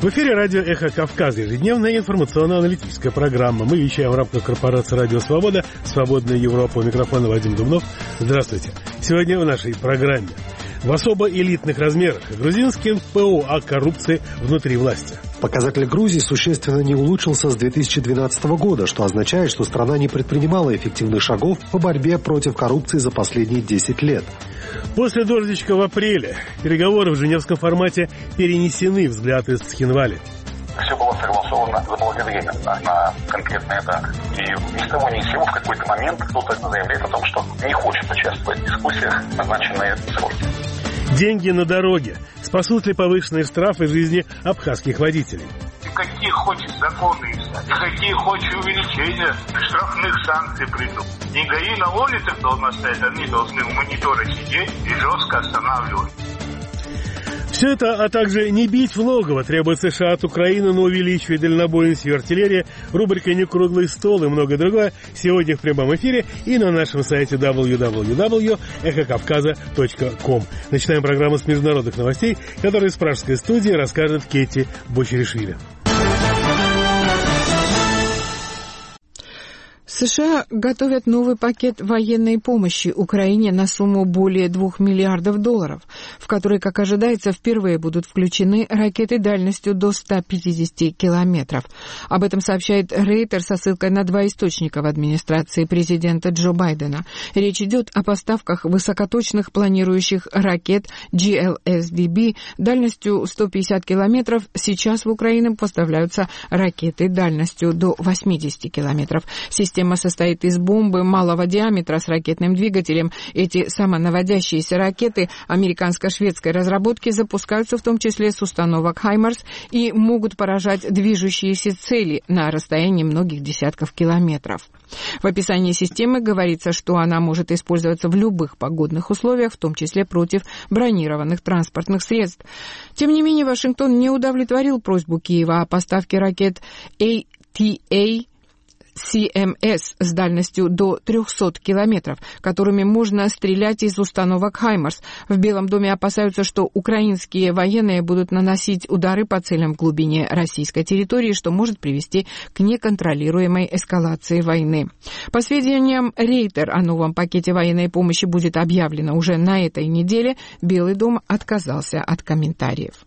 В эфире радио «Эхо Кавказа», ежедневная информационно-аналитическая программа. Мы вещаем в рамках корпорации «Радио Свобода», «Свободная Европа». У микрофона Вадим Дубнов. Здравствуйте. Сегодня в нашей программе. В особо элитных размерах грузинский НПО о коррупции внутри власти. Показатель Грузии существенно не улучшился с 2012 года, что означает, что страна не предпринимала эффективных шагов по борьбе против коррупции за последние 10 лет. После дождичка в апреле переговоры в женевском формате перенесены, взгляд из Цхинвали. Все было согласовано заблаговременно на конкретные даты. И ни с того ни с сего в какой-то момент кто-то заявляет о том, что не хочет участвовать в дискуссиях в назначенные сроки. Деньги на дороге. Спасут ли повышенные штрафы жизни абхазских водителей? Какие хочешь законы, какие хочешь увеличения штрафных санкций придут. Не ГАИ на улицах должны стоять, они должны в мониторе сидеть и жестко останавливать. Все это, а также не бить в логово требует США от Украины, но увеличивает дальнобойную силу артиллерии. Рубрика «Не круглый стол» и многое другое сегодня в прямом эфире и на нашем сайте www.эхокавказа.ком. Начинаем программу с международных новостей, которые из пражской студии расскажет Кетти Бочеришвили. США готовят новый пакет военной помощи Украине на сумму более $2 миллиардов, в который, как ожидается, впервые будут включены ракеты дальностью до 150 километров. Об этом сообщает Рейтер со ссылкой на два источника в администрации президента Джо Байдена. Речь идет о поставках высокоточных планирующих ракет GLSDB дальностью 150 километров. Сейчас в Украину поставляются ракеты дальностью до 80 километров. Система состоит из бомбы малого диаметра с ракетным двигателем. Эти самонаводящиеся ракеты американско-шведской разработки запускаются в том числе с установок «Хаймарс» и могут поражать движущиеся цели на расстоянии многих десятков километров. В описании системы говорится, что она может использоваться в любых погодных условиях, в том числе против бронированных транспортных средств. Тем не менее, Вашингтон не удовлетворил просьбу Киева о поставке ракет ATA CMS с дальностью до 300 километров, которыми можно стрелять из установок «Хаймарс». В Белом доме опасаются, что украинские военные будут наносить удары по целям в глубине российской территории, что может привести к неконтролируемой эскалации войны. По сведениям Рейтер, о новом пакете военной помощи будет объявлено уже на этой неделе. Белый дом отказался от комментариев.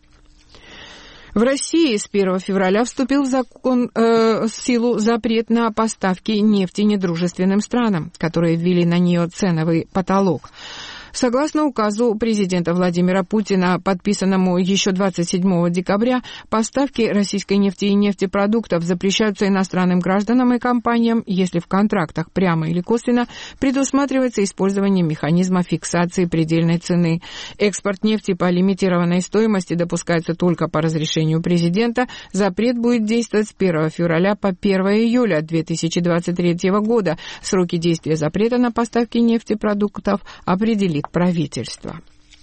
В России с 1 февраля вступил в силу запрет на поставки нефти недружественным странам, которые ввели на нее ценовый потолок. Согласно указу президента Владимира Путина, подписанному еще 27 декабря, поставки российской нефти и нефтепродуктов запрещаются иностранным гражданам и компаниям, если в контрактах прямо или косвенно предусматривается использование механизма фиксации предельной цены. Экспорт нефти по лимитированной стоимости допускается только по разрешению президента. Запрет будет действовать с 1 февраля по 1 июля 2023 года. Сроки действия запрета на поставки нефтепродуктов определит правительства.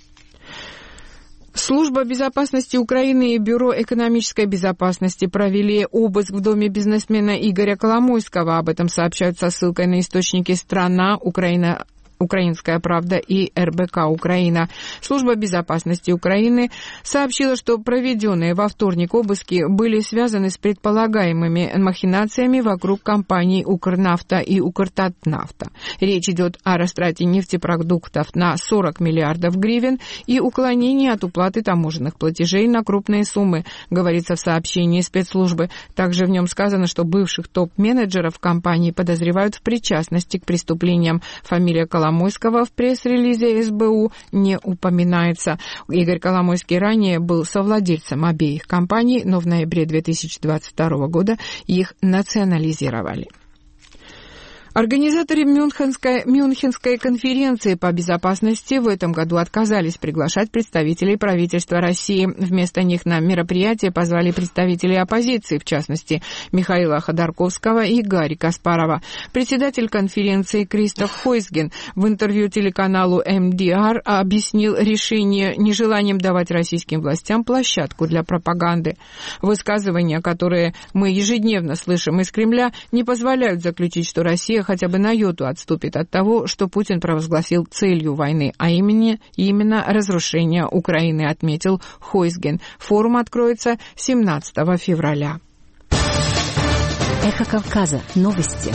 Служба безопасности Украины и Бюро экономической безопасности провели обыск в доме бизнесмена Игоря Коломойского. Об этом сообщают со ссылкой на источники «Страна», «Украинская правда» и РБК «Украина». Служба безопасности Украины сообщила, что проведенные во вторник обыски были связаны с предполагаемыми махинациями вокруг компаний «Укрнафта» и «Укртатнафта». Речь идет о растрате нефтепродуктов на 40 миллиардов гривен и уклонении от уплаты таможенных платежей на крупные суммы, говорится в сообщении спецслужбы. Также в нем сказано, что бывших топ-менеджеров компании подозревают в причастности к преступлениям. Фамилия Коломойского в пресс-релизе СБУ не упоминается. Игорь Коломойский ранее был совладельцем обеих компаний, но в ноябре 2022 года их национализировали. Организаторы Мюнхенской конференции по безопасности в этом году отказались приглашать представителей правительства России. Вместо них на мероприятие позвали представителей оппозиции, в частности, Михаила Ходорковского и Гарри Каспарова. Председатель конференции Кристоф Хойсген в интервью телеканалу МДР объяснил решение нежеланием давать российским властям площадку для пропаганды. Высказывания, которые мы ежедневно слышим из Кремля, не позволяют заключить, что Россия Россия хотя бы на йоту отступит от того, что Путин провозгласил целью войны, а именно разрушение Украины, отметил Хойсген. Форум откроется 17 февраля. Эхо Кавказа. Новости.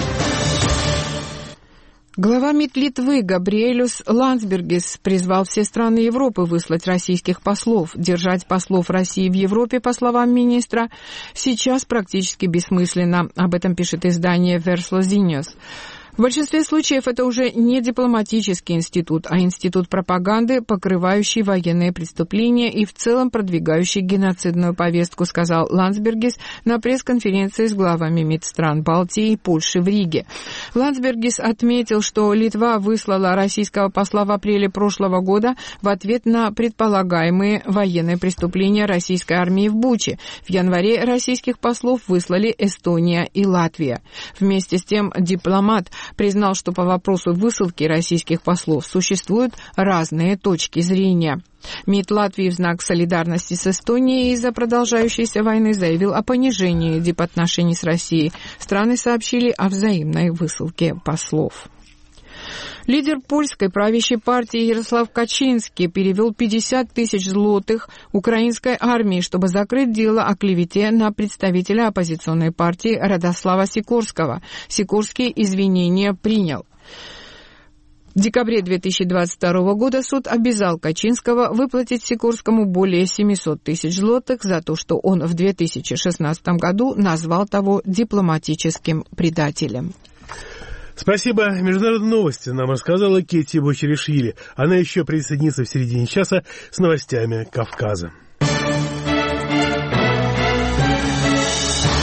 Глава МИД Литвы Габриэлюс Ландсбергис призвал все страны Европы выслать российских послов. Держать послов России в Европе, по словам министра, сейчас практически бессмысленно. Об этом пишет издание Verslo-Ziņas. В большинстве случаев это уже не дипломатический институт, а институт пропаганды, покрывающий военные преступления и в целом продвигающий геноцидную повестку, сказал Ландсбергис на пресс-конференции с главами МИД стран Балтии и Польши в Риге. Ландсбергис отметил, что Литва выслала российского посла в апреле прошлого года в ответ на предполагаемые военные преступления российской армии в Буче. В январе российских послов выслали Эстония и Латвия. Вместе с тем дипломат признал, что по вопросу высылки российских послов существуют разные точки зрения. МИД Латвии в знак солидарности с Эстонией из-за продолжающейся войны заявил о понижении дипотношений с Россией. Страны сообщили о взаимной высылке послов. Лидер польской правящей партии Ярослав Качинский перевел 50 тысяч злотых украинской армии, чтобы закрыть дело о клевете на представителя оппозиционной партии Радослава Сикорского. Сикорский извинения принял. В декабре 2022 года суд обязал Качинского выплатить Сикорскому более 700 тысяч злотых за то, что он в 2016 году назвал того дипломатическим предателем. Спасибо. Международные новости нам рассказала Кетти Бочеришвили. Она еще присоединится в середине часа с новостями Кавказа.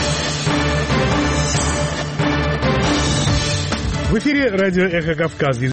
В эфире радио «Эхо Кавказа».